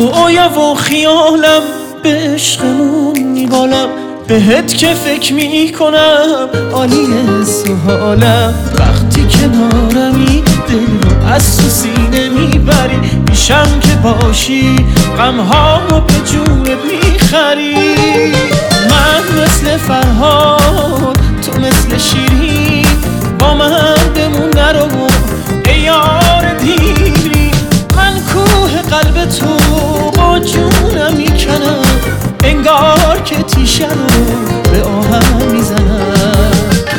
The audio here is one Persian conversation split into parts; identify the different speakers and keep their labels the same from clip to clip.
Speaker 1: رویا و خیالم به عشقمون میبالم، بهت که فکر میکنم عالیه سحالم. وقتی کنارمی دل رو از تو سینه میبری، میشم که باشی غمهامو به جونت میخری. من مثل فرهاد تو مثل شیرین، با من بمون نرو ای یار دیری. من کوه قلب تو با جونم میکنم، انگار که تیشه رو به آهم میزنم.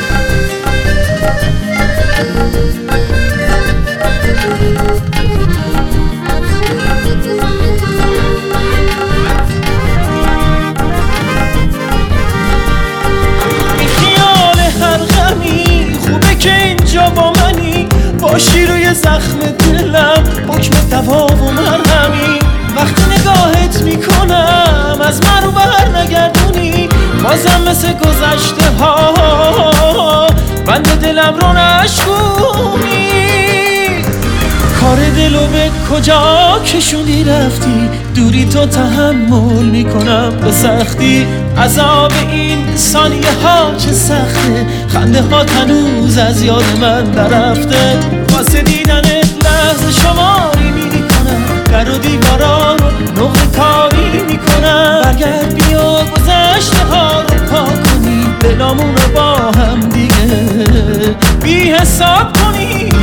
Speaker 1: بی خیال هر غمی خوبه که اینجا با منی، باشی روی زخم دلم حکم دوا و مرهمی. وقتی نگاهت میکنم از من رو بر نگردونی، بازم مثل گذشته ها بند دلم رو نشکونی. کار دلو به کجا کشوندی رفتی، دوری تو تحمل میکنم به سختی. عذاب این ثانیه ها چه سخته، خنده ها هنوز از یاد من نرفته. واسه دیدنت لحظه شماری میکنم، در و دیوارا رو نقطه کاری میکنم. برگرد بیا گذشته ها رو پاک کنی، دلامون رو با هم دیگه بی حساب کنی.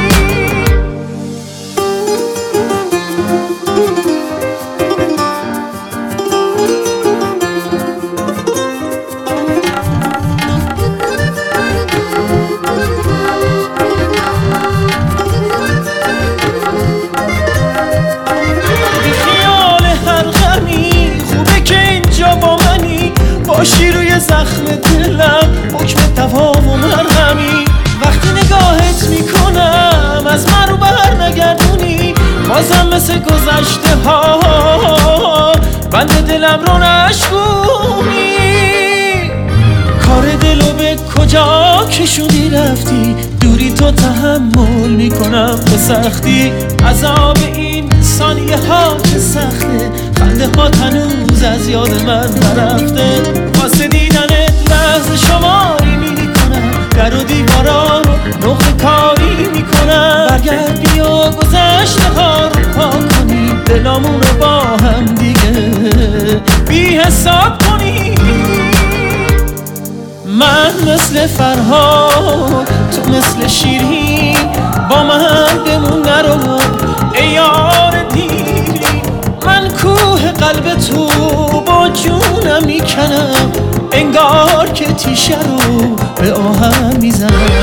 Speaker 1: باشی روی زخم دلم حکم دوا و مرهمی. وقتی نگاهت میکنم از من رو بر نگردونی، بازم مثل گذشته ها بند دلم رو نشکونی. کار دلو به کجا کشوندی رفتی، دوری تو تحمل میکنم به سختی. عذاب این ثانیه ها چه سخته، خنده ها هنوز از یاد من نرفته. واسه دیدنت لحظه شماری میکنم، در و دیوارا رو نقطه کاری میکنم. برگرد بیا گذشته ها رو پاک کنی، دلامون رو با هم دیگه بی حساب کنی. من مثل فرهاد تو مثل شیرین، با من بمون نرو ای یار دیری. من کوه قلب تو با جونم میکنم، انگار که تیشه رو به آهم میزنم.